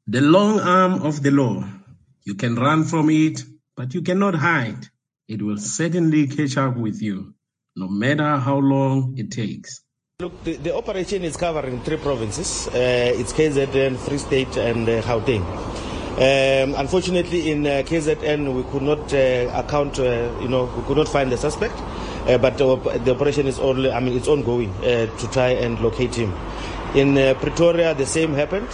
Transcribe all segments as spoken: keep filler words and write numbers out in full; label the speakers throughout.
Speaker 1: The long arm of the law. You can run from it, but you cannot hide. It will certainly catch up with you, no matter how long it takes.
Speaker 2: Look, the, the operation is covering three provinces. Uh, it's K Z N, Free State, and uh, Gauteng. Um, unfortunately, in uh, K Z N, we could not uh, account, uh, you know, we could not find the suspect. Uh, but uh, the operation is only, I mean, it's ongoing uh, to try and locate him. In uh, Pretoria, the same happened.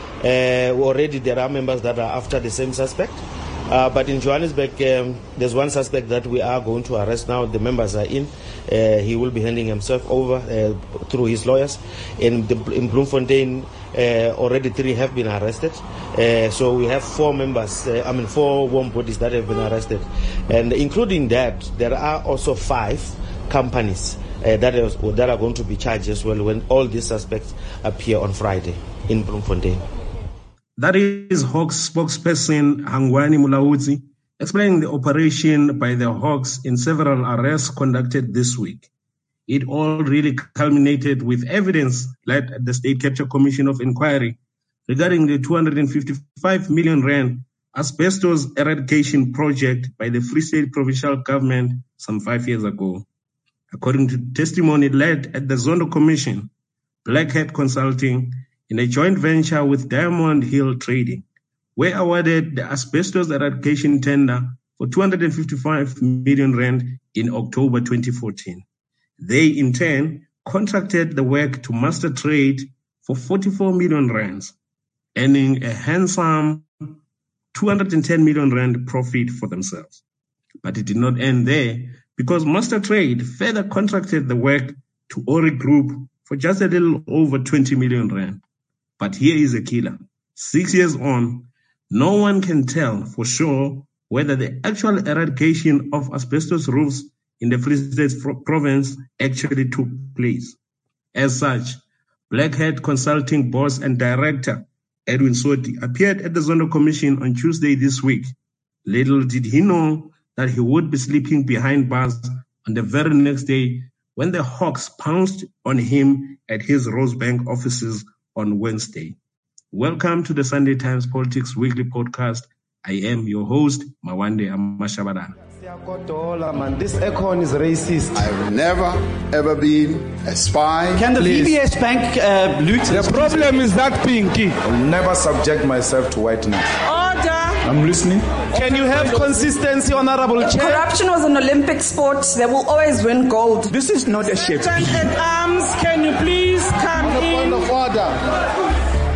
Speaker 2: Uh, already there are members that are after the same suspect. Uh, but in Johannesburg, um, there's one suspect that we are going to arrest now. The members are in. Uh, he will be handing himself over uh, through his lawyers. In, the, in Bloemfontein, uh, already three have been arrested. Uh, so we have four members, uh, I mean four warm bodies that have been arrested. And including that, there are also five companies uh, that, is, that are going to be charged as well when all these suspects appear on Friday in Bloemfontein.
Speaker 1: That is Hawks spokesperson Hangwani Mulaudzi explaining the operation by the Hawks in several arrests conducted this week. It all really culminated with evidence led at the State Capture Commission of Inquiry regarding the two hundred fifty-five million rand asbestos eradication project by the Free State Provincial Government some five years ago. According to testimony led at the Zondo Commission, Black Hat Consulting, in a joint venture with Diamond Hill Trading, were awarded the asbestos eradication tender for two hundred fifty-five million rand in October twenty fourteen. They, in turn, contracted the work to Master Trade for forty-four million rands, earning a handsome two hundred ten million rand profit for themselves. But it did not end there, because Master Trade further contracted the work to Ori Group for just a little over twenty million rand. But here is a killer. Six years on, no one can tell for sure whether the actual eradication of asbestos roofs in the Free State province actually took place. As such, Black Hat Consulting boss and director Edwin Sodi appeared at the Zondo Commission on Tuesday this week. Little did he know that he would be sleeping behind bars on the very next day when the Hawks pounced on him at his Rosebank offices on Wednesday. Welcome to the Sunday Times Politics Weekly Podcast. I am your host, Mawande Amashabadana.
Speaker 3: This Econ is racist.
Speaker 4: I've never, ever been a spy.
Speaker 3: Can the Please. V B S Bank uh, loot?
Speaker 5: The problem is that Pinky.
Speaker 4: I'll never subject myself to whiteness.
Speaker 3: Order!
Speaker 4: I'm listening.
Speaker 3: Can you have consistency, Honorable Chair?
Speaker 6: Corruption was an Olympic sport. They will always win gold.
Speaker 5: This is not a ship.
Speaker 3: At arms, can you please come
Speaker 4: On
Speaker 3: in?
Speaker 4: the point of order.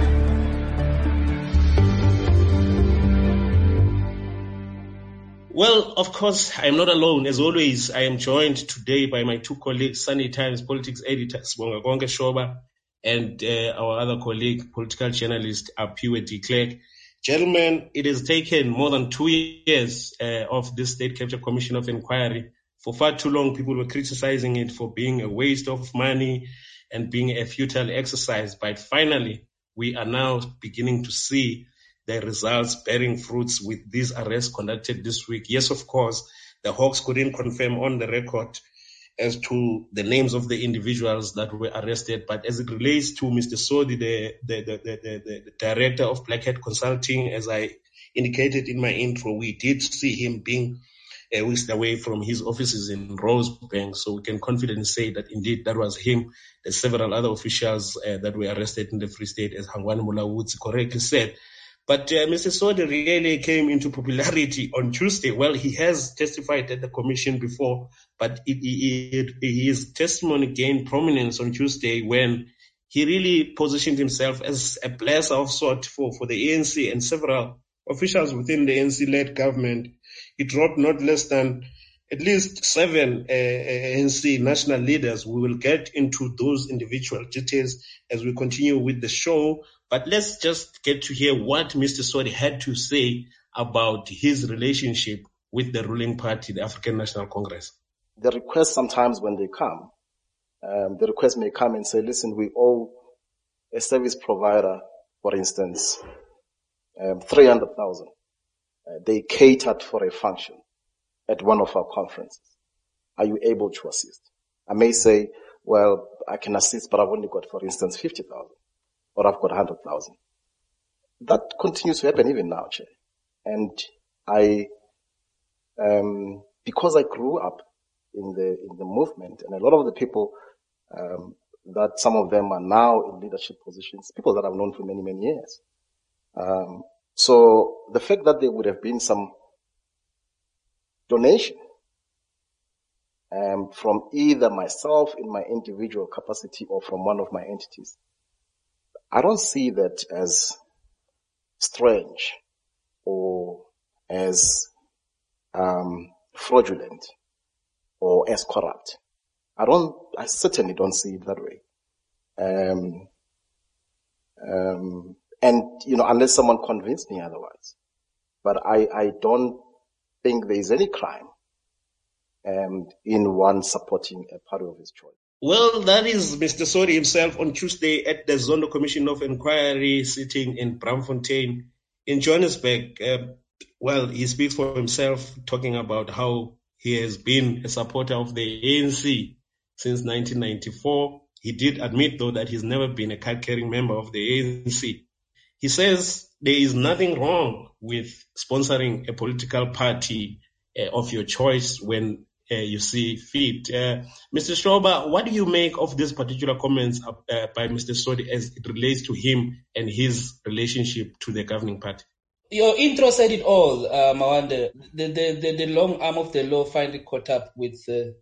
Speaker 1: Well, of course, I am not alone. As always, I am joined today by my two colleagues, Sunday Times politics editors, Bonga Gonga Shoba, and uh, our other colleague, political journalist, Apiwe de Klerk. Gentlemen, it has taken more than two years uh, of this State Capture Commission of Inquiry. For far too long, people were criticizing it for being a waste of money and being a futile exercise. But finally, we are now beginning to see the results bearing fruits with these arrests conducted this week. Yes, of course, the Hawks couldn't confirm on the record as to the names of the individuals that were arrested. But as it relates to Mister Sodi, the, the, the, the, the, the director of Black Hat Consulting, as I indicated in my intro, we did see him being uh, whisked away from his offices in Rosebank. So we can confidently say that indeed that was him. There's several other officials uh, that were arrested in the Free State, as Hangwani Mulaudzi correctly said. But uh, Mister Sodi really came into popularity on Tuesday. Well, he has testified at the commission before, but it, it, it, his testimony gained prominence on Tuesday when he really positioned himself as a blesser of sort for, for the A N C and several officials within the A N C-led government. He dropped not less than at least seven uh, A N C national leaders. We will get into those individual details as we continue with the show. But let's just get to hear what Mister Sodi had to say about his relationship with the ruling party, the African National Congress.
Speaker 7: The requests sometimes when they come, um, the request may come and say, listen, we owe a service provider, for instance, um, three hundred thousand. Uh, they catered for a function at one of our conferences. Are you able to assist? I may say, well, I can assist, but I've only got, for instance, fifty thousand. Or I've got one hundred thousand. that continues to happen even now, Chair. And I, um, because I grew up in the in the movement, and a lot of the people um, that some of them are now in leadership positions, people that I've known for many many years. Um, so the fact that there would have been some donation um, from either myself in my individual capacity or from one of my entities, I don't see that as strange or as um, fraudulent or as corrupt. I don't. I certainly don't see it that way. Um, um, and you know, unless someone convinced me otherwise, but I, I don't think there is any crime um, in one supporting a party of his choice.
Speaker 1: Well, that is Mister Sodi himself on Tuesday at the Zondo Commission of Inquiry sitting in Braamfontein in Johannesburg. Uh, well, he speaks for himself, talking about how he has been a supporter of the A N C since nineteen ninety-four. He did admit, though, that he's never been a card-carrying member of the A N C. He says there is nothing wrong with sponsoring a political party uh, of your choice when uh, you see fit. Uh, Mister Shoba, what do you make of these particular comments uh, by Mister Sodi as it relates to him and his relationship to the governing party?
Speaker 8: Your intro said it all, uh, Mawande. The, the, the, the long arm of the law finally caught up with uh,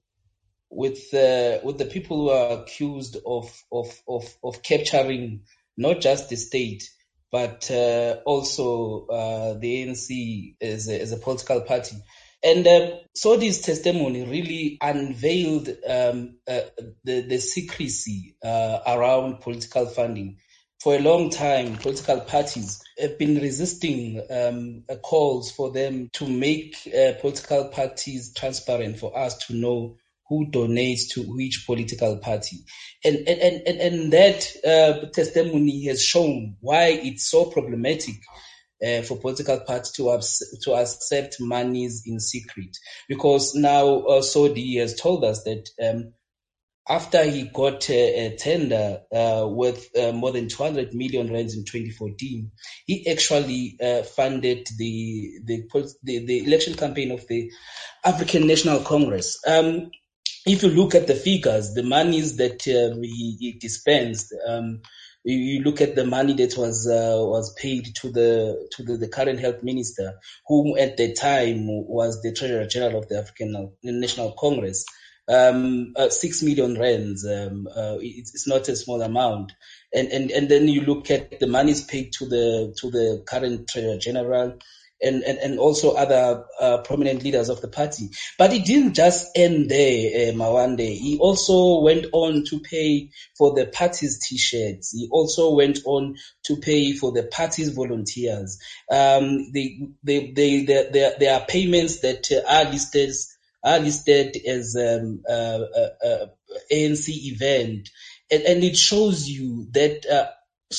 Speaker 8: with uh, with the people who are accused of of of, of capturing not just the state, but uh, also uh, the A N C as a, as a political party. And uh, Sodi's testimony really unveiled um, uh, the, the secrecy uh, around political funding. For a long time, political parties have been resisting um, uh, calls for them to make uh, political parties transparent, for us to know who donates to which political party. And and, and, and that uh, testimony has shown why it's so problematic uh, for political parties to, abs- to accept monies in secret. Because now uh, Sodi has told us that um, after he got a, a tender uh, worth uh, more than two hundred million rands in twenty fourteen, he actually uh, funded the, the the the election campaign of the African National Congress. Um, if you look at the figures, the monies that um, he, he dispensed, um, you, you look at the money that was uh, was paid to the to the, the current health minister, who at the time was the Treasurer General of the African National Congress. Um, uh, six million rands, um, uh, it's, it's not a small amount. And, and, and then you look at the monies paid to the, to the current Treasurer General and, and, and also other, uh, prominent leaders of the party. But it didn't just end there, uh, Mawande. He also went on to pay for the party's t-shirts. He also went on to pay for the party's volunteers. Um, they, they, they, they, there, there are payments that uh, are listed are listed as um, uh, uh, uh, A N C event, and, and it shows you that uh,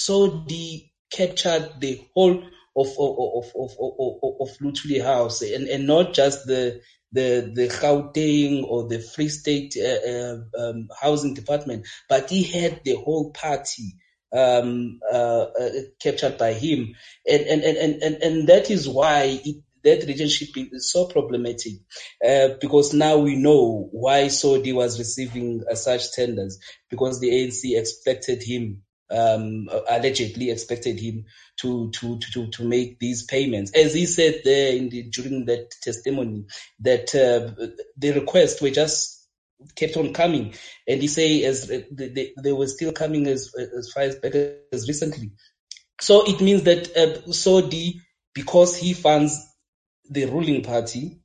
Speaker 8: Sodi captured the whole of of of of, of, of Luthuli House, and, and not just the the the Gauteng or the Free State uh, uh, um, housing department, but he had the whole party um, uh, uh, captured by him, and and and and and that is why it. That relationship is so problematic uh, because now we know why Sodi was receiving uh, such tenders, because the A N C expected him, um, allegedly expected him to, to, to, to make these payments. As he said there in the, during that testimony, that uh, the requests were just kept on coming. And he say as they, they were still coming as, as far as better as recently. So it means that uh, Sodi, because he funds the ruling party,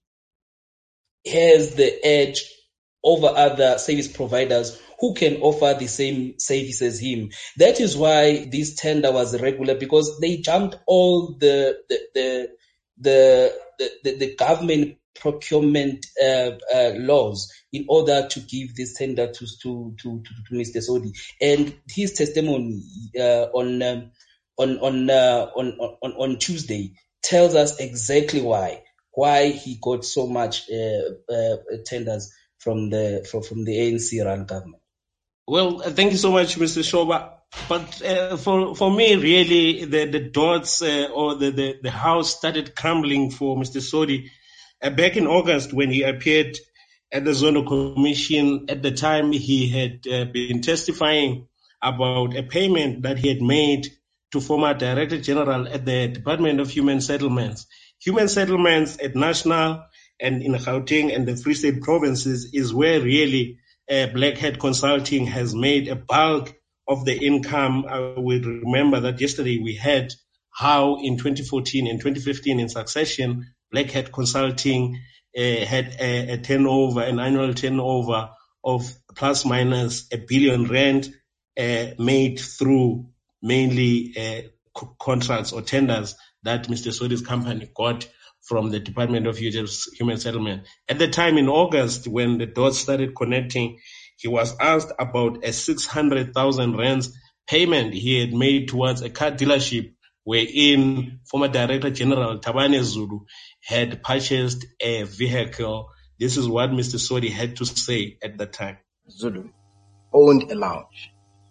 Speaker 8: has the edge over other service providers who can offer the same service as him. That is why this tender was irregular, because they jumped all the the the the, the, the government procurement uh, uh, laws in order to give this tender to to to, to, to Mister Sodi. And his testimony uh, on um, on on, uh, on on on Tuesday tells us exactly why why he got so much uh, uh, tenders from the from, from the A N C run government.
Speaker 1: Well, thank you so much, Mister Shoba. But uh, for for me, really, the the dots uh, or the, the the house started crumbling for Mister Sodi uh, back in August when he appeared at the Zondo Commission. At the time, he had uh, been testifying about a payment that he had made to former Director General at the Department of Human Settlements. Human Settlements at national and in Gauteng and the Free State provinces is where really uh, Black Hat Consulting has made a bulk of the income. I will remember that yesterday we had how in twenty fourteen and twenty fifteen in succession, Black Hat Consulting uh, had a, a turnover, an annual turnover of plus minus a billion rand uh, made through mainly uh, co- contracts or tenders that Mister Sodi's company got from the Department of Human Settlement. At the time in August, when the dots started connecting, he was asked about a six hundred thousand rands payment he had made towards a car dealership wherein former Director General Tabane Zulu had purchased a vehicle. This is what Mister Sodi had to say at the time.
Speaker 7: Zulu owned a lounge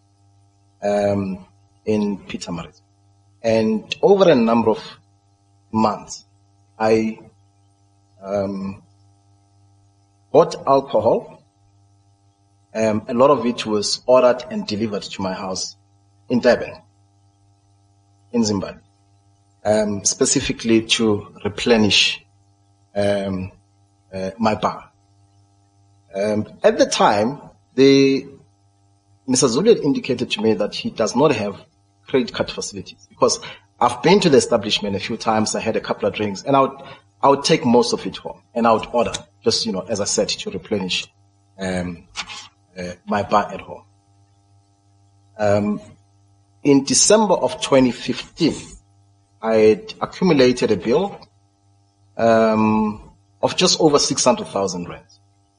Speaker 7: um, in Pietermaritzburg. And over a number of months, I um, bought alcohol. Um, a lot of it was ordered and delivered to my house in Durban, in Zimbabwe, um, specifically to replenish um, uh, my bar. Um, at the time, the Mister Zulu had indicated to me that he does not have credit card facilities because I've been to the establishment a few times. I had a couple of drinks, and I would I would take most of it home, and I would order just, you know, as I said, to replenish um, uh, my bar at home. Um, in December of twenty fifteen, I had accumulated a bill um, of just over six hundred thousand rands,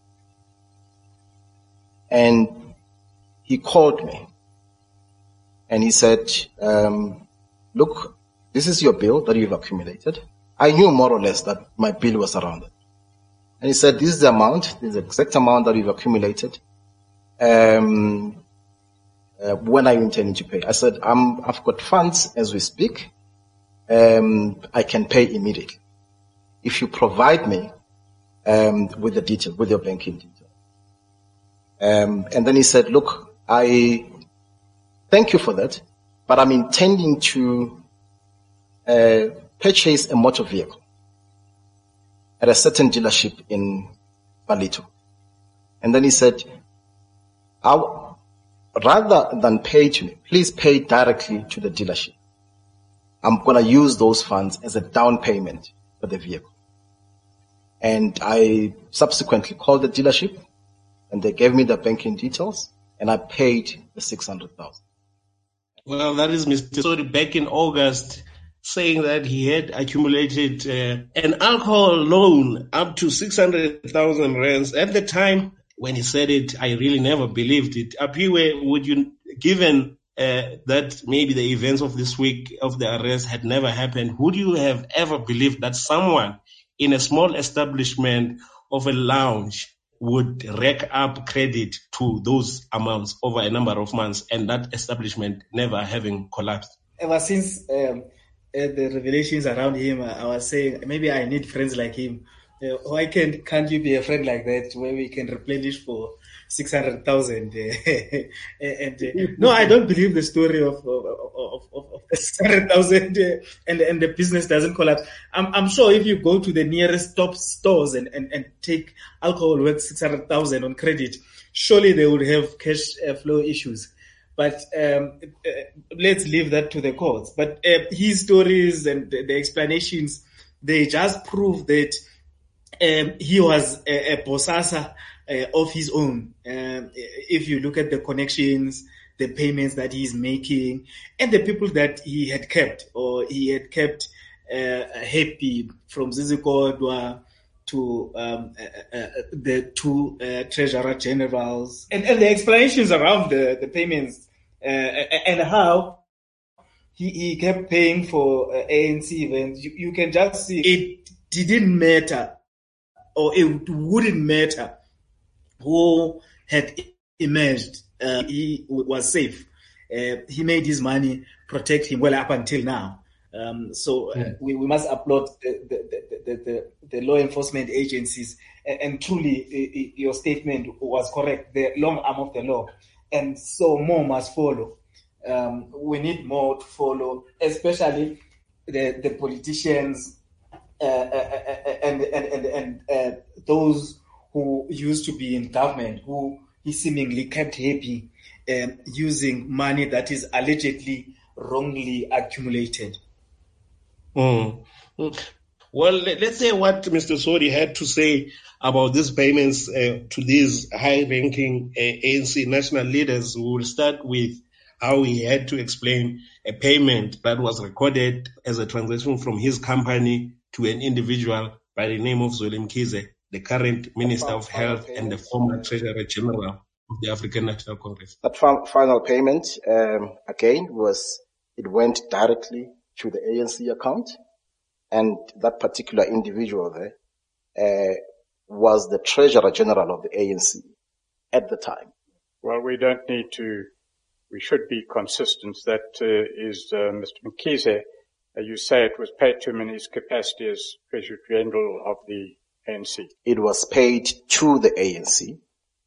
Speaker 7: and he called me and he said, um, look, this is your bill that you've accumulated. I knew more or less that my bill was around it. And he said, this is the amount, this is the exact amount that you've accumulated. Um, uh, when are you intending to pay? I said, I'm, I've got funds as we speak. Um, I can pay immediately if you provide me um, with the detail, with your banking detail. Um, and then he said, look, I thank you for that, but I'm intending to uh, purchase a motor vehicle at a certain dealership in Ballito. And then he said, I'll, rather than pay to me, please pay directly to the dealership. I'm going to use those funds as a down payment for the vehicle. And I subsequently called the dealership, and they gave me the banking details, and I paid the six hundred thousand.
Speaker 1: Well, that is Mister Sodi back in August saying that he had accumulated uh, an alcohol loan up to six hundred thousand rands. At the time when he said it, I really never believed it. Apiwe, would you, given uh, that maybe the events of this week of the arrest had never happened, would you have ever believed that someone in a small establishment of a lounge would rack up credit to those amounts over a number of months and that establishment never having collapsed?
Speaker 9: Ever since um, uh, the revelations around him, uh, I was saying, maybe I need friends like him. Uh, why can't, can't you be a friend like that where we can replenish for six hundred thousand? Uh, and uh, no, I don't believe the story of, of, of, of, of the six hundred thousand uh, and, and the business doesn't collapse. I'm, I'm sure if you go to the nearest top stores and, and, and take alcohol worth six hundred thousand on credit, surely they would have cash uh, flow issues. But um, uh, let's leave that to the courts. But uh, his stories and the, the explanations, they just prove that um, he was a, a possessor uh, of his own. Um, if you look at the connections, the payments that he's making, and the people that he had kept, or he had kept uh, happy, from Zizi Kodwa to um, uh, uh, the two uh, treasurer generals, and, and the explanations around the, the payments uh, and how he, he kept paying for uh, A N C events. You, you can just see it didn't matter, or it wouldn't matter who had emerged. Uh, he was safe. uh, he made his money protect him well up until now. Um, so uh,
Speaker 1: Mm.
Speaker 9: we, we must applaud the, the, the, the, the, the law enforcement agencies. And, and truly, uh, uh, your statement was correct, the long arm of the law. And so more must follow. Um, we need more to follow, especially the, the politicians uh, and, and, and, and uh, those who used to be in government, who he seemingly kept happy um, using money that is allegedly wrongly accumulated.
Speaker 1: Mm. Mm. Well, let- let's say what Mister Sodi had to say about these payments uh, to these high-ranking uh, A N C national leaders. We will start with how he had to explain a payment that was recorded as a transaction from his company to an individual by the name of Zweli Mkhize, the current Minister of Health and the former Treasurer General of the African National Congress.
Speaker 7: That fi- final payment, um, again, was, it went directly to the A N C account, and that particular individual there uh, was the Treasurer General of the A N C at the time.
Speaker 10: Well, we don't need to, we should be consistent. That uh, is uh, Mister Mkhize. Uh, you say it was paid to him in his capacity as Treasurer General of the A N C.
Speaker 7: It was paid to the A N C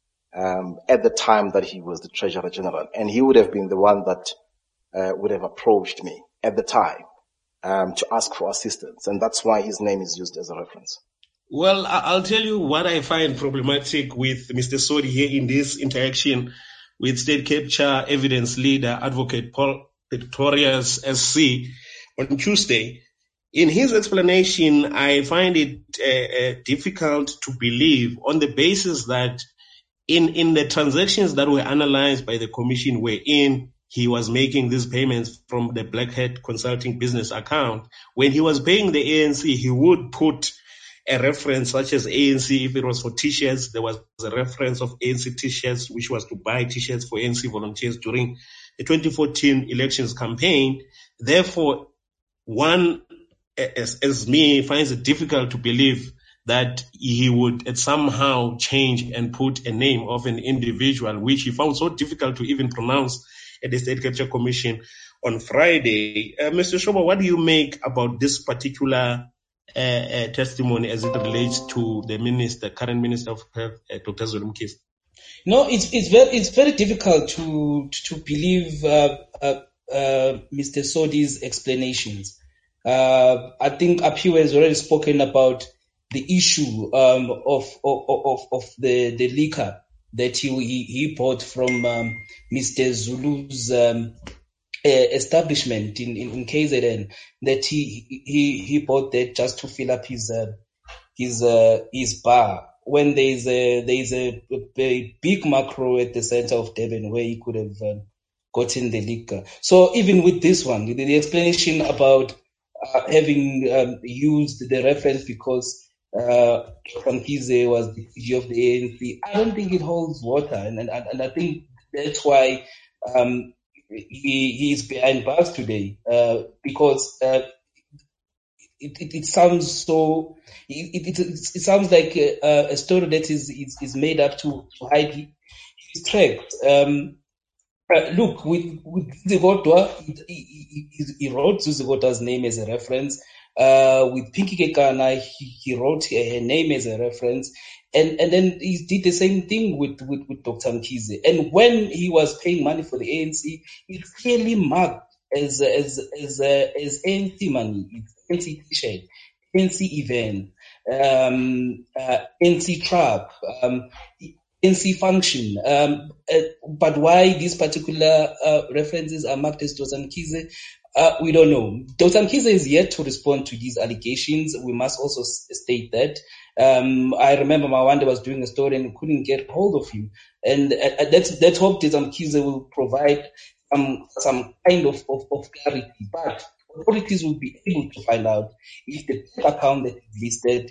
Speaker 7: um, at the time that he was the Treasurer General, and he would have been the one that uh, would have approached me at the time um, to ask for assistance, and that's why his name is used as a reference.
Speaker 1: Well, I- I'll tell you what I find problematic with Mister Sodi here in this interaction with State Capture Evidence Leader Advocate Paul Pretorius S C on Tuesday. In his explanation, I find it uh, uh, difficult to believe on the basis that in, in the transactions that were analyzed by the commission wherein he was making these payments from the Black Hat Consulting business account, when he was paying the A N C, he would put a reference such as A N C. If it was for t-shirts, there was a reference of A N C t-shirts, which was to buy t-shirts for A N C volunteers during the twenty fourteen elections campaign. Therefore, one, as, as me, finds it difficult to believe that he would somehow change and put a name of an individual, which he found so difficult to even pronounce at the State Capture Commission on Friday. Uh, Mister Shoba, what do you make about this particular uh, uh, testimony as it relates to the minister, current Minister of Health, uh, Doctor Zweli Mkhize?
Speaker 8: No, it's it's very it's very difficult to to believe uh, uh, uh, Mister Sodi's explanations. Uh, I think Apiwe has already spoken about the issue um, of, of of of the the liquor that he he, he bought from um, Mister Zulu's um, uh, establishment in, in in K Z N. That he he he bought that just to fill up his uh, his uh, his bar. When there is a there is a, a big macro at the center of Durban where he could have um, gotten the liquor. So even with this one, the, the explanation about uh, having um, used the reference because uh, Mkhize was the P G of the A N C, I don't think it holds water, and and, and I think that's why um, he he is behind bars today uh, because. Uh, It, it, it sounds so. It, it, it, it sounds like a, a story that is, is is made up to, to hide his tracks. Um, uh, look, with with Zigodwa, he, he, he wrote Zigodwa's name as a reference. Uh, with Pinky Kekana, he, he wrote her name as a reference, and and then he did the same thing with with, with Doctor Mkhize. And when he was paying money for the A N C, it's clearly marked as as as uh, as A N C money. It's A N C t-shirt, A N C event, um, uh, A N C trap, um, A N C function. Um, uh, but why these particular uh, references are marked as Doctor Mkhize, uh, we don't know. Doctor Mkhize is yet to respond to these allegations. We must also s- state that. Um, I remember Mawande was doing a story and couldn't get hold of him. And uh, let's, let's hope Doctor Mkhize will provide some some kind of, of, of clarity. But authorities will be able to find out if the bank account that is listed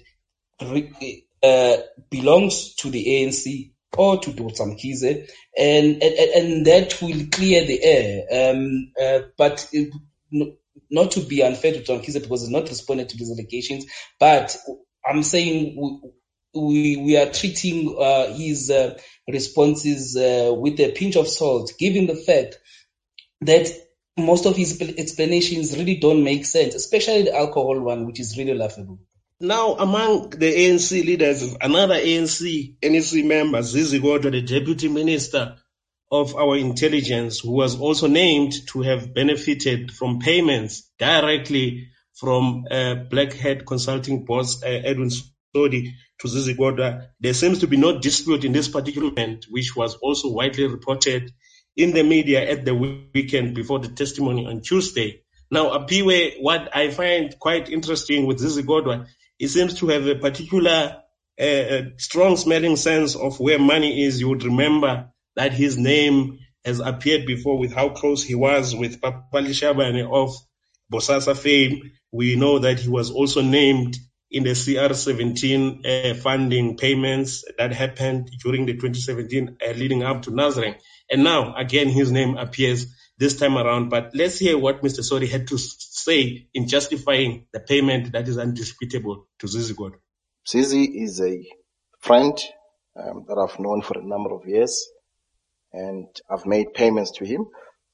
Speaker 8: uh, belongs to the A N C or to Doctor Mkhize, and, and and that will clear the air. Um, uh, but it, no, not to be unfair to Doctor Mkhize because he's not responded to these allegations, but I'm saying we we, we are treating uh, his uh, responses uh, with a pinch of salt, given the fact that most of his explanations really don't make sense, especially the alcohol one, which is really laughable.
Speaker 1: Now, among the A N C leaders, another A N C N E C member, Zizi Kodwa, the Deputy Minister of our Intelligence, who was also named to have benefited from payments directly from uh, Black Hat Consulting boss uh, Edwin Sodi to Zizi Kodwa. There seems to be no dispute in this particular event, which was also widely reported in the media at the weekend before the testimony on Tuesday. Now, Apiwe, what I find quite interesting with Zizi Kodwa, he seems to have a particular uh, strong smelling sense of where money is. You would remember that his name has appeared before with how close he was with Papali Shabane of Bosasa fame. We know that he was also named in the C R seventeen uh, funding payments that happened during the twenty seventeen uh, leading up to Nazarene. And now, again, his name appears this time around. But let's hear what Mister Sodi had to say in justifying the payment that is undisputable to Zizi Kodwa.
Speaker 7: Zizi is a friend um, that I've known for a number of years, and I've made payments to him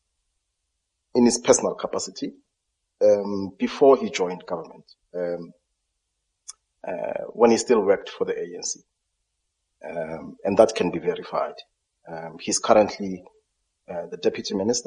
Speaker 7: in his personal capacity um, before he joined government, um, uh, when he still worked for the A N C. Um, and that can be verified. Um, he's currently uh, the Deputy Minister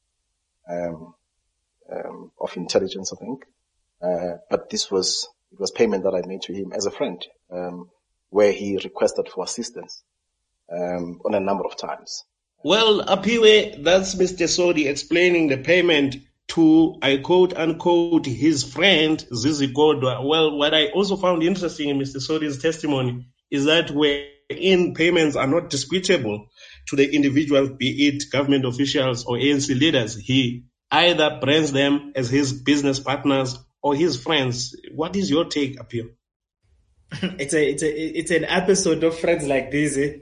Speaker 7: um, um, of Intelligence, I think. Uh, but this was it was payment that I made to him as a friend, um, where he requested for assistance um, on a number of times.
Speaker 1: Well, Apiwe, that's Mister Sodi explaining the payment to, I quote unquote, his friend Zizi Kodwa. Well, what I also found interesting in Mister Sodi's testimony is that wherein payments are not disputable to the individual, be it government officials or A N C leaders, he either brands them as his business partners or his friends. What is your take, Apio?
Speaker 9: It's a it's a it's an episode of Friends Like This. Eh?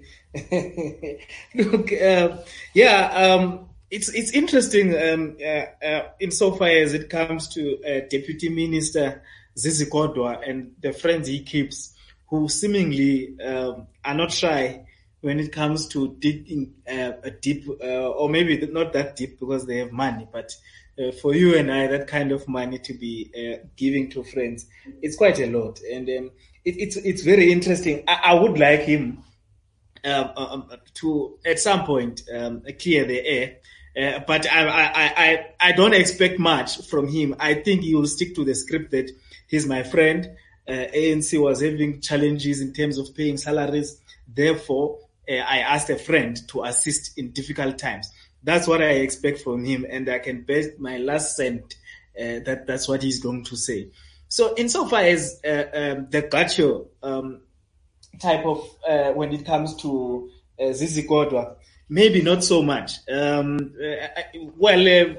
Speaker 9: Look, uh, yeah, um, it's it's interesting um, uh, uh, insofar as it comes to uh, Deputy Minister Zizi Kodwa and the friends he keeps, who seemingly um, are not shy when it comes to digging uh, a deep, uh, or maybe not that deep because they have money, but uh, for you and I, that kind of money to be uh, giving to friends, it's quite a lot, and um, it, it's it's very interesting. I, I would like him um, um, to at some point um, clear the air, uh, but I, I I I don't expect much from him. I think he will stick to the script that he's my friend. Uh, A N C was having challenges in terms of paying salaries, therefore. Uh, I asked a friend to assist in difficult times. That's what I expect from him, and I can bet my last cent uh, that that's what he's going to say. So, insofar as uh, um, the Gacho um, type of uh, when it comes to uh, Zizi Kodwa, maybe not so much. Um, uh, well, uh,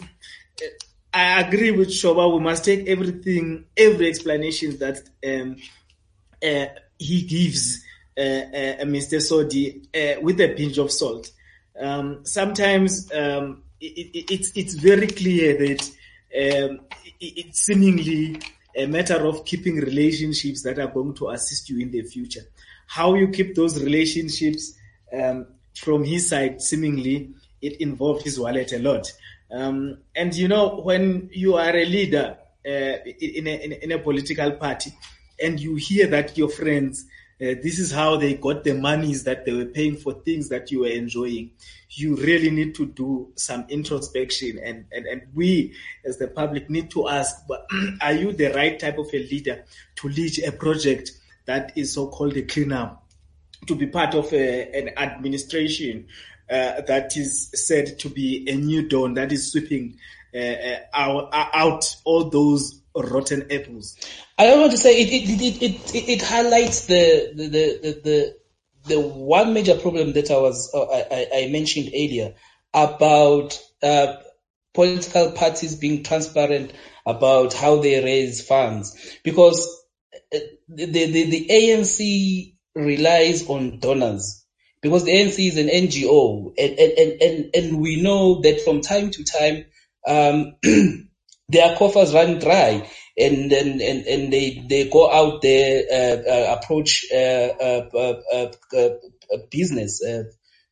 Speaker 9: I agree with Shoba. We must take everything, every explanation that um, uh, he gives. Uh, uh, Mister Sodi, uh, with a pinch of salt. Um, sometimes um, it, it, it's it's very clear that um, it, it's seemingly a matter of keeping relationships that are going to assist you in the future. How you keep those relationships um, from his side, seemingly it involved his wallet a lot. Um, and you know, when you are a leader uh, in, a, in, a, in a political party, and you hear that your friends. Uh, this is how they got the monies that they were paying for things that you were enjoying. You really need to do some introspection, and, and, and we as the public need to ask, but are you the right type of a leader to lead a project that is so-called a cleanup, to be part of a, an administration uh, that is said to be a new dawn that is sweeping uh, uh, out, out all those rotten apples?
Speaker 8: I want to say it it it it, it, it highlights the the, the the the one major problem that I was uh, I, I mentioned earlier about uh, political parties being transparent about how they raise funds, because the the, the A N C relies on donors, because the A N C is an N G O, and and and, and we know that from time to time um, their coffers run dry. And and and and they they go out there uh, uh, approach uh, uh, uh, uh, uh, business uh,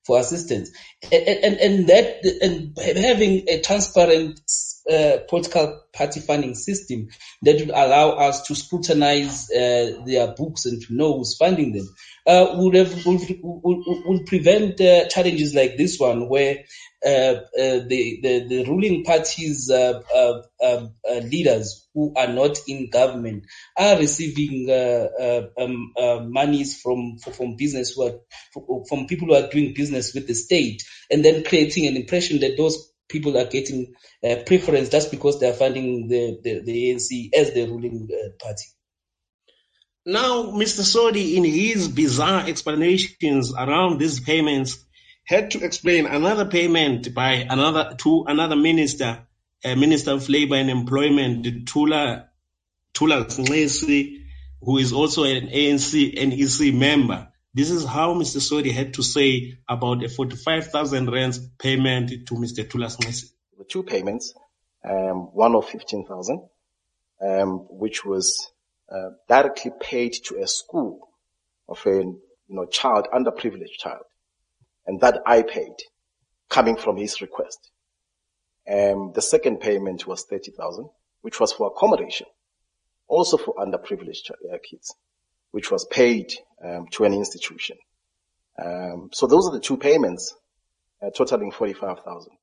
Speaker 8: for assistance, and and, and that and having a transparent uh, political party funding system that would allow us to scrutinize uh, their books and to know who's funding them uh, would have would, would, would prevent uh, challenges like this one, where uh, uh, the, the the ruling party's uh, uh, uh, uh, leaders who are not in government are receiving uh, uh, um, uh, monies from from business who are from people who are doing business with the state, and then creating an impression that those people are getting uh, preference just because they are funding the, the, the A N C as the ruling uh, party.
Speaker 1: Now, Mister Sodi, in his bizarre explanations around these payments, had to explain another payment by another to another minister, uh, Minister of Labor and Employment, Thula Thula Nxesi, who is also an A N C N E C member. This is how Mister Sodi had to say about a forty-five thousand rands payment to Mister Thula Nxesi.
Speaker 7: The two payments, um, one of fifteen thousand, um, which was uh, directly paid to a school of a you know child, underprivileged child, and that I paid, coming from his request. Um, the second payment was thirty thousand, which was for accommodation, also for underprivileged uh, kids, which was paid um, to an institution. Um, so those are the two payments, uh, totaling forty-five thousand.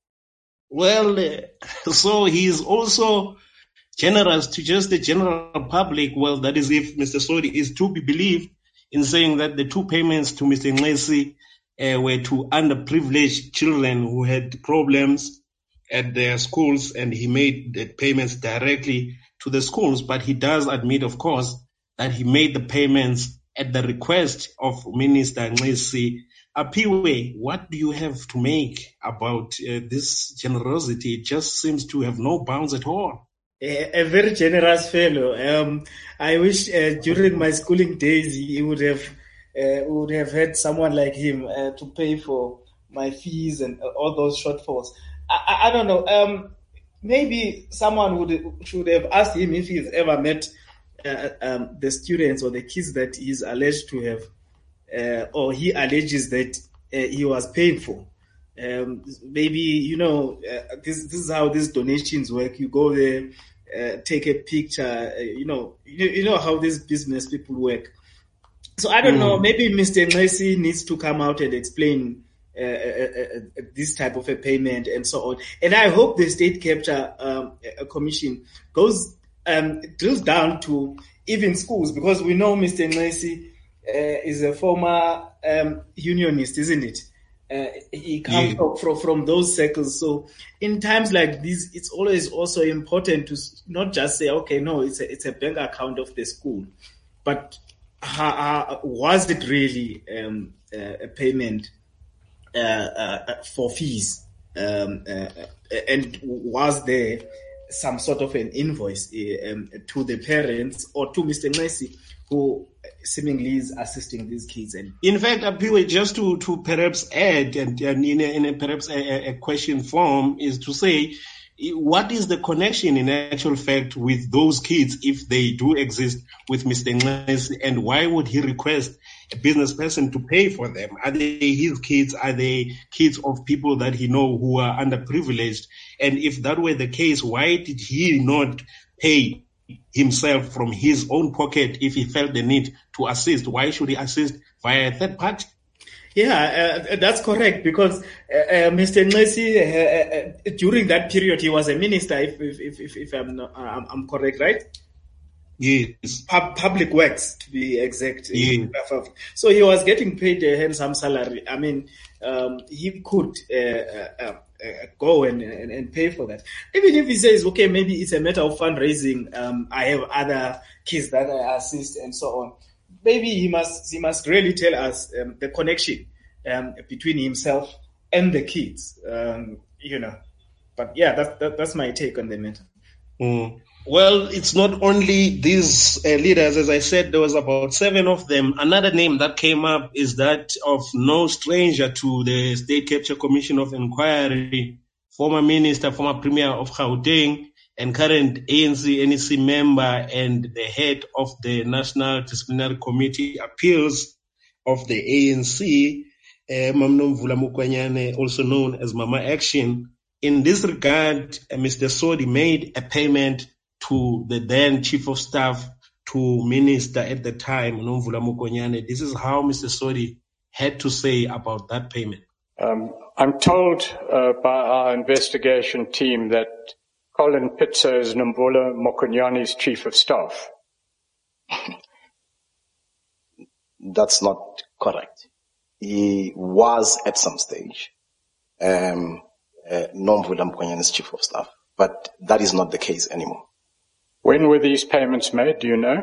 Speaker 1: Well, uh, so he's also generous to just the general public. Well, that is if Mister Sodi is to be believed in saying that the two payments to Mister Nxesi uh, were to underprivileged children who had problems at their schools, and he made the payments directly to the schools. But he does admit, of course, that he made the payments at the request of Minister Nxesi. Apiwe, what do you have to make about uh, this generosity? It just seems to have no bounds at all.
Speaker 9: A, a very generous fellow. Um, I wish uh, during my schooling days he would have uh, would have had someone like him uh, to pay for my fees and all those shortfalls. I, I, I don't know. Um, maybe someone would should have asked him if he's ever met uh, um, the students or the kids that he's alleged to have, uh, or he alleges that uh, he was paying for. Um, maybe, you know, uh, this, this is how these donations work. You go there, uh, take a picture, uh, you know, you, you know how these business people work. So I don't mm. know, maybe Mister Nxesi needs to come out and explain uh, uh, uh, this type of a payment and so on. And I hope the State Capture um, Commission goes, um, drills down to even schools, because we know Mister Nxesi uh, is a former um, unionist, isn't it? Uh, he comes yeah. from, from those circles. So in times like these, it's always also important to not just say, okay, no, it's a, it's a bank account of the school, but uh, was it really um, uh, a payment uh, uh, for fees? Um, uh, and was there some sort of an invoice uh, um, to the parents or to Mister Nxesi, who seemingly is assisting these kids? And
Speaker 1: in fact, Apiwe, just to, to perhaps add, and, and in, a, in a perhaps a, a question form, is to say, what is the connection in actual fact with those kids, if they do exist, with Mister Nxesi, and why would he request a business person to pay for them? Are they his kids? Are they kids of people that he know who are underprivileged? And if that were the case, why did he not pay himself from his own pocket if he felt the need to assist? Why should he assist via a third party?
Speaker 9: Yeah, uh, that's correct, because uh, uh, Mister Nxesi, uh, uh, during that period, he was a minister, if if if, if, if I'm, not, I'm I'm correct, right?
Speaker 1: Yes.
Speaker 9: Pub- public works, to be exact.
Speaker 1: Yes.
Speaker 9: So he was getting paid a handsome salary. I mean, um, he could uh, uh, uh, go and, and and pay for that. Even if he says, okay, maybe it's a matter of fundraising, um, I have other kids that I assist and so on. Maybe he must he must really tell us um, the connection um, between himself and the kids, um, you know. But yeah, that's that, that's my take on the matter.
Speaker 1: Mm. Well, it's not only these uh, leaders. As I said, there was about seven of them. Another name that came up is that of no stranger to the State Capture Commission of Inquiry, former minister, former premier of Gauteng, and current A N C N E C member and the head of the National Disciplinary Committee Appeals of the A N C, uh, Mamnomvula Mukwanyane, also known as Mama Action. In this regard, uh, Mister Sodi made a payment to the then Chief of Staff to Minister at the time, Nomvula Mukwanyane. This is how Mister Sodi had to say about that payment.
Speaker 10: Um, I'm told uh, by our investigation team that Colin Pitzer is Nomvula Mokonyane's Chief of Staff.
Speaker 7: That's not correct. He was at some stage um, uh, Nomvula Mokonyane's Chief of Staff, but that is not the case anymore.
Speaker 10: When were these payments made? Do you know?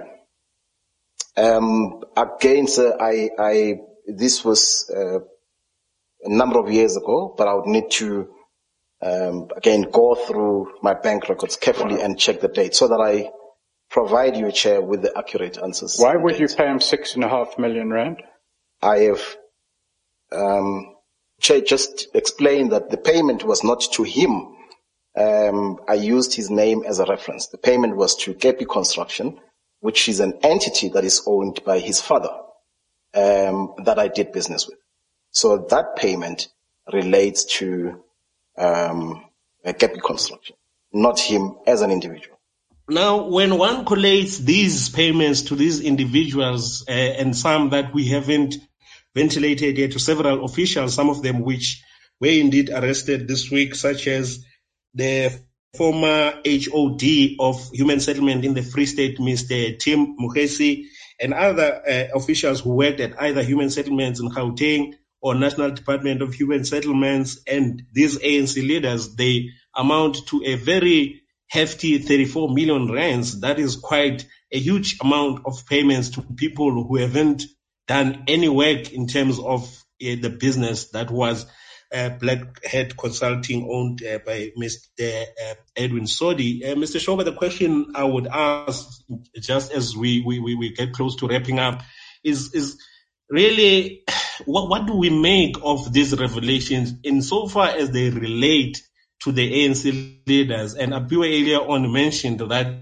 Speaker 7: Um, again, sir, I, I, this was uh, a number of years ago, but I would need to, um, again, go through my bank records carefully and check the date so that I provide you, Chair, with the accurate answers.
Speaker 10: Why would you pay him six and a half million rand?
Speaker 7: I have, um, Chair, just explained that the payment was not to him. Um, I used his name as a reference. The payment was to Kepi Construction, which is an entity that is owned by his father, um, that I did business with. So that payment relates to um, Kepi Construction, not him as an individual.
Speaker 1: Now, when one collates these payments to these individuals, uh, and some that we haven't ventilated yet, to several officials, some of them which were indeed arrested this week, such as the former H O D of Human Settlement in the Free State, Mister Tim Mukesi, and other uh, officials who worked at either Human Settlements in Gauteng or National Department of Human Settlements, and these A N C leaders, they amount to a very hefty thirty-four million rands. That is quite a huge amount of payments to people who haven't done any work in terms of uh, the business that was uh, Black Hat Consulting, owned uh, by Mister Uh, Edwin Sodi. Uh, Mister Shoba, the question I would ask, just as we, we, we get close to wrapping up, is, is really, what, what do we make of these revelations insofar as they relate to the A N C leaders? And Apiwe earlier on mentioned that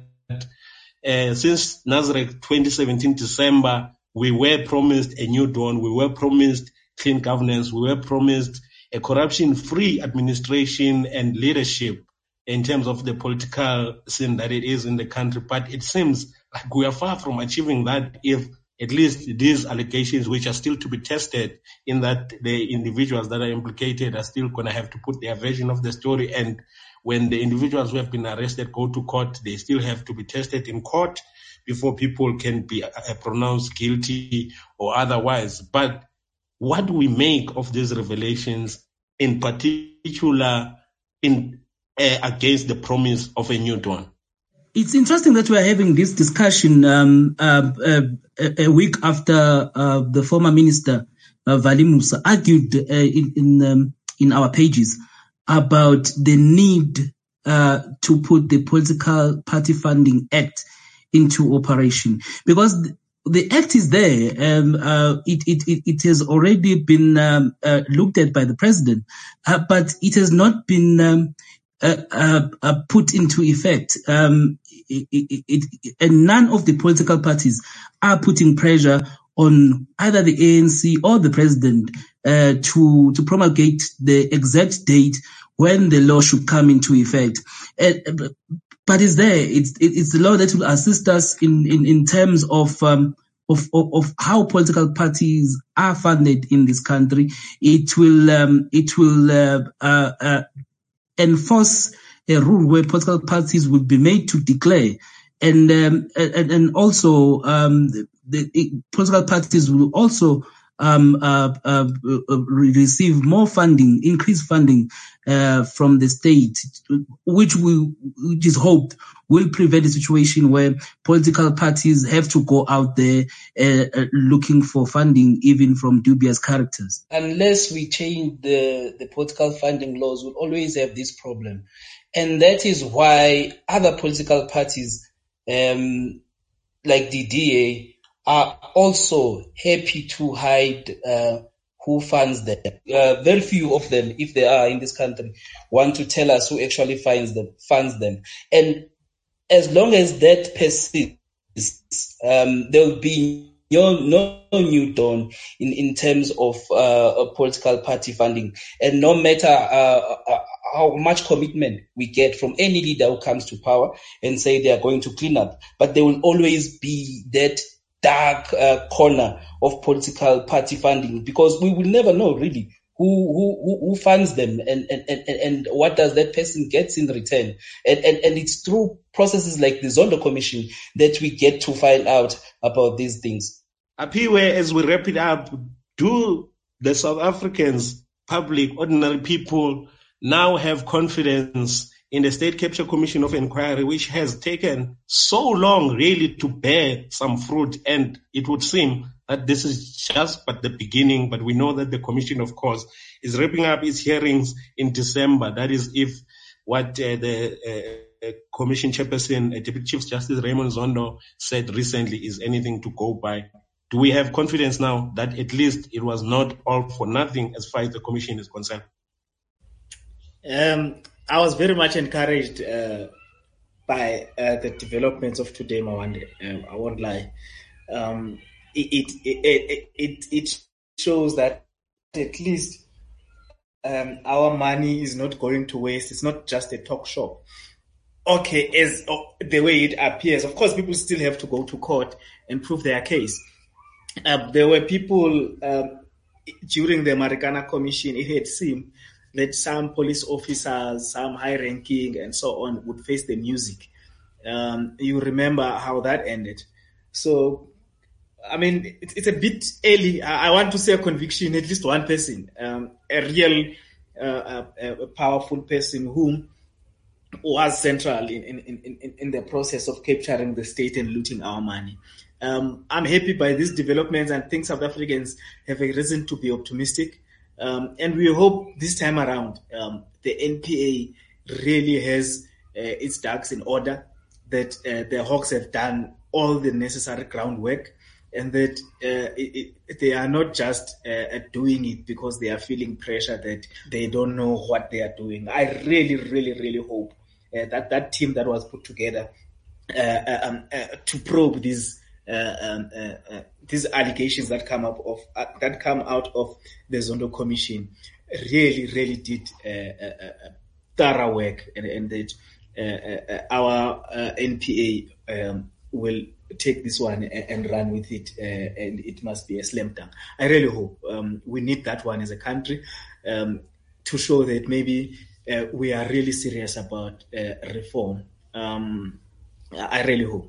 Speaker 1: uh, since Nasrec twenty seventeen December, we were promised a new dawn, we were promised clean governance, we were promised a corruption-free administration and leadership in terms of the political scene that it is in the country. But it seems like we are far from achieving that, if at least these allegations, which are still to be tested, in that the individuals that are implicated are still going to have to put their version of the story. And when the individuals who have been arrested go to court, they still have to be tested in court before people can be uh, pronounced guilty or otherwise. But what do we make of these revelations, in particular in uh, against the promise of a new dawn?
Speaker 11: It's interesting that we are having this discussion um, uh, uh, a week after uh, the former minister, uh, Vali Musa, argued uh, in in, um, in our pages about the need uh, to put the Political Party Funding Act into operation, because th- the act is there. Um, uh, it, it, it, it has already been um, uh, looked at by the president, uh, but it has not been um, uh, uh, uh, put into effect. Um, it, it, it, and none of the political parties are putting pressure on either the A N C or the president uh, to to promulgate the exact date when the law should come into effect. Uh, But it's there. It's it's the law that will assist us in in, in terms of, um, of of of how political parties are funded in this country. It will um, it will uh, uh, uh, enforce a rule where political parties will be made to declare, and um, and, and also um, the, the political parties will also um, uh, uh, uh, receive more funding, increased funding uh, from the state, which we, which is hoped will prevent a situation where political parties have to go out there uh, uh, looking for funding, even from dubious characters.
Speaker 8: Unless we change the, the political funding laws, we'll always have this problem. And that is why other political parties, um, like the D A, are also happy to hide uh, who funds them. Uh, very few of them, if they are in this country, want to tell us who actually funds them. Funds them. And as long as that persists, um, there will be no, no new dawn in, in terms of uh, political party funding. And no matter uh, uh, how much commitment we get from any leader who comes to power and say they are going to clean up, but there will always be that dark uh, corner of political party funding, because we will never know really who who who funds them and and, and, and what does that person get in return. And, and and it's through processes like the Zondo Commission that we get to find out about these things.
Speaker 1: Apiwe, as we wrap it up, do the South Africans, public, ordinary people, now have confidence in the State Capture Commission of Inquiry, which has taken so long really to bear some fruit? And it would seem that this is just but the beginning, but we know that the commission, of course, is wrapping up its hearings in December. That is if what uh, the uh, commission chairperson, uh, Deputy Chief Justice Raymond Zondo, said recently is anything to go by. Do we have confidence now that at least it was not all for nothing as far as the commission is concerned?
Speaker 9: Um, I was very much encouraged uh, by uh, the developments of today, Mawande. Um, I won't lie. Um, it, it, it, it, it shows that at least um, our money is not going to waste. It's not just a talk show. Okay, as oh, the way it appears. Of course, people still have to go to court and prove their case. Uh, there were people um, during the Marikana Commission, it had seemed that some police officers, some high-ranking and so on would face the music. Um, you remember how that ended. So, I mean, it, it's a bit early. I, I want to say a conviction, at least one person, um, a real uh, a, a powerful person whom was central in, in, in, in the process of capturing the state and looting our money. Um, I'm happy by these developments and think South Africans have a reason to be optimistic. Um, and we hope this time around um, the N P A really has uh, its ducks in order, that uh, the Hawks have done all the necessary groundwork, and that uh, it, it, they are not just uh, doing it because they are feeling pressure that they don't know what they are doing. I really, really, really hope uh, that that team that was put together uh, um, uh, to probe these Uh, um, uh, uh, these allegations that come up of uh, that come out of the Zondo Commission really, really did uh, uh, uh, thorough work, and, and that uh, uh, our uh, N P A um, will take this one and, and run with it, uh, and it must be a slam dunk. I really hope um, we need that one as a country um, to show that maybe uh, we are really serious about uh, reform. Um, I really hope.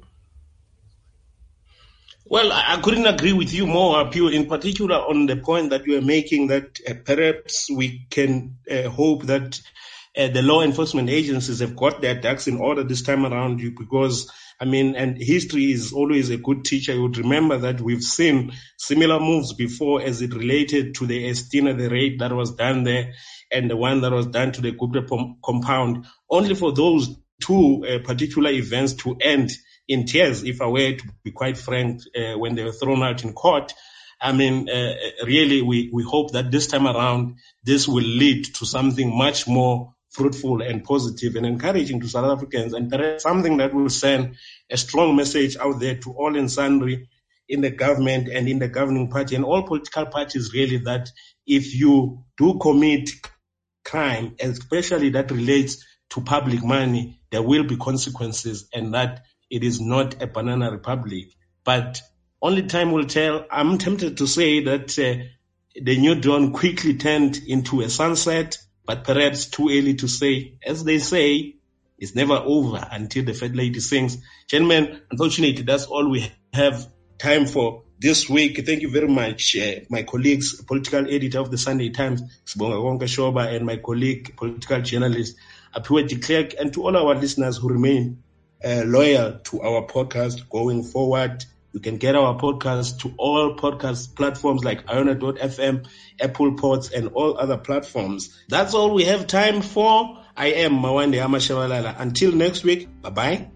Speaker 1: Well, I couldn't agree with you more, Apio, in particular on the point that you are making that uh, perhaps we can uh, hope that uh, the law enforcement agencies have got their ducks in order this time around, because, I mean, and history is always a good teacher. You would remember that we've seen similar moves before as it related to the Estina, the raid that was done there, and the one that was done to the Gupta pom- compound, only for those two uh, particular events to end in tears, if I were to be quite frank, uh, when they were thrown out in court. I mean, uh, really, we, we hope that this time around, this will lead to something much more fruitful and positive and encouraging to South Africans, and perhaps something that will send a strong message out there to all and sundry in the government and in the governing party and all political parties, really, that if you do commit crime, especially that relates to public money, there will be consequences, and that it is not a banana republic. But only time will tell. I'm tempted to say that uh, the new dawn quickly turned into a sunset, but perhaps too early to say. As they say, it's never over until the fat lady sings. Gentlemen, unfortunately, that's all we have time for this week. Thank you very much, uh, my colleagues, political editor of the Sunday Times, Sibonga Konka Shoba, and my colleague, political journalist, Apiwe de Klerk, and to all our listeners who remain Uh, loyal to our podcast going forward. You can get our podcast to all podcast platforms like iona dot f m, Apple Pods, and all other platforms. That's all we have time for. I am Mawande Amashabalala. Until next week, bye-bye.